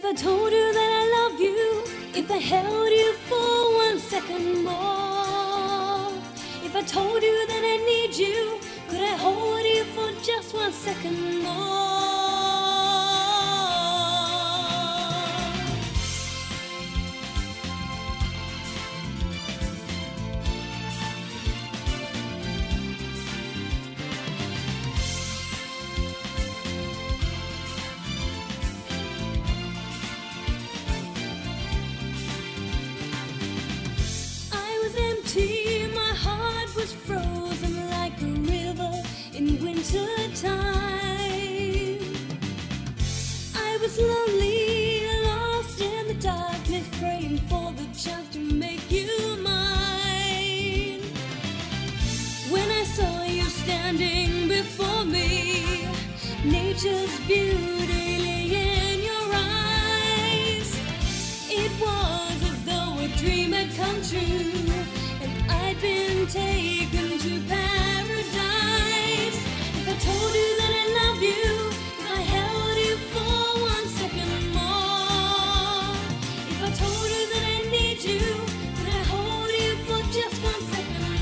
I told you that I love you, if I held you for 1 second more, if I told you that I need you, could I hold you for just 1 second more? My heart was frozen like a river in winter time. I was lonely, lost in the darkness, praying for the chance to make you mine. When I saw you standing before me, nature's beauty lay in your eyes. It was as though a dream had come true, I'd been taken to paradise. If I told you that I love you, if I held you for 1 second more, if I told you that I need you, could I hold you for just 1 second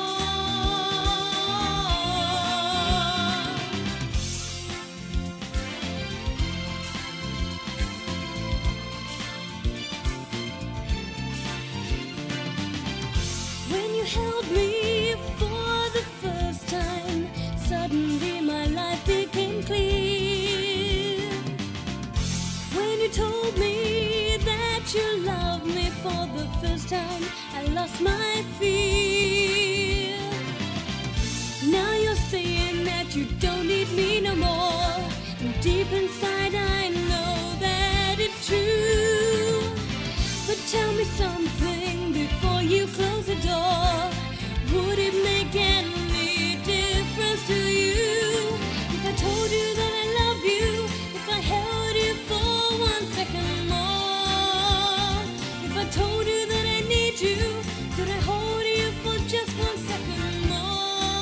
When you held me for the first time, suddenly my life became clear. When you told me that you loved me for the first time, I lost my fear. Now you're saying that you don't need me no more, and deep inside I know that it's true. But tell me something before you close the door. Would it make any difference to you if I told you that I love you, if I held you for 1 second more, if I told you that I need you, could I hold you for just 1 second more?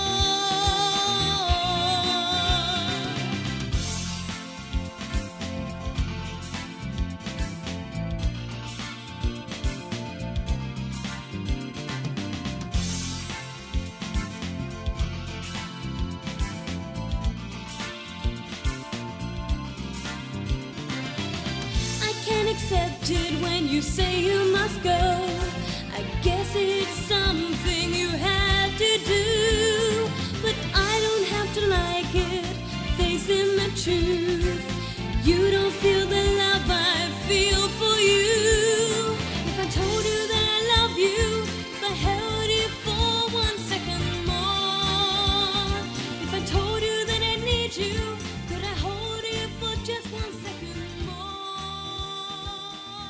Accept it when you say you must go. I guess it's something you have to do, but I don't have to like it, facing the truth.